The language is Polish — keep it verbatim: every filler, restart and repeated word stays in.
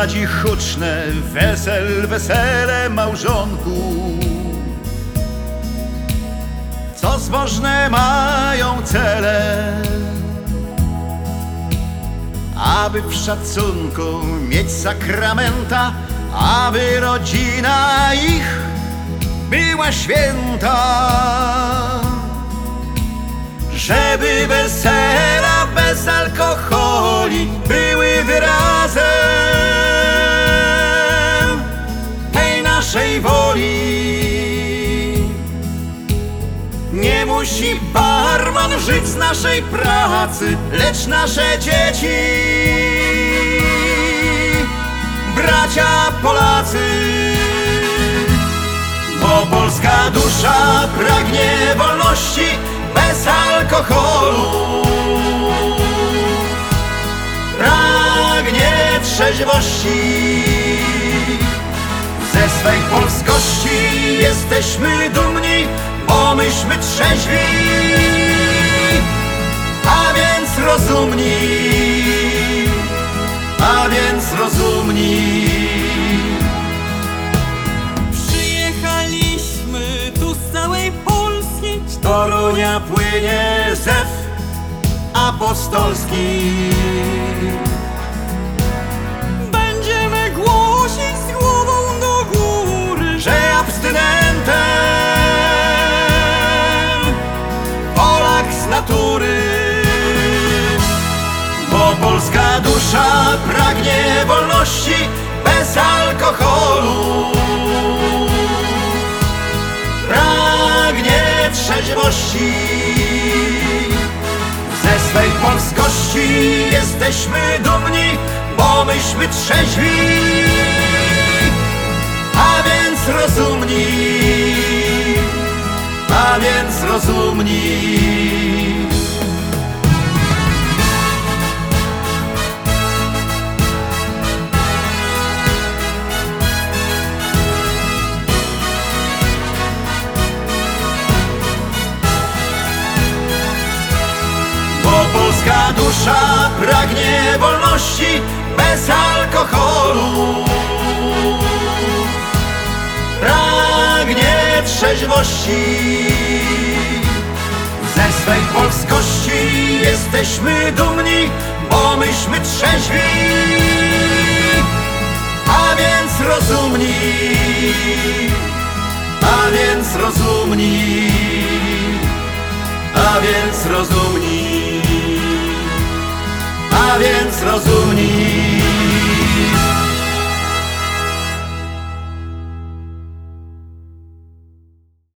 prowadzi huczne wesel, wesele małżonków, co zbożne mają cele, aby w szacunku mieć sakramenta, aby rodzina ich była święta, żeby wesela bez alkoholi były wyrazem tej naszej woli. Nie musi barman żyć z naszej pracy, lecz nasze dzieci, bracia Polacy. Bo polska dusza pragnie wolności bez alkoholu, pragnie trzeźwości. Ze swej polskości jesteśmy dumni, bo myśmy trzeźwi, a więc rozumni, a więc rozumni. Przyjechaliśmy tu z całej Polski, Z Torunia płynie zew apostolski. będziemy głosić z głową do góry, Że abstynentem Polak z natury. Bo polska dusza pragnie wolności bez alkoholu, pragnie trzeźwości. Ze swej polskości jesteśmy dumni, bo myśmy trzeźwi, a więc rozumni, a więc rozumni. Polska dusza pragnie wolności bez alkoholu, pragnie trzeźwości. Ze swej polskości jesteśmy dumni, bo myśmy trzeźwi, a więc rozumni, a więc rozumni, a więc rozumni, a więc rozumni.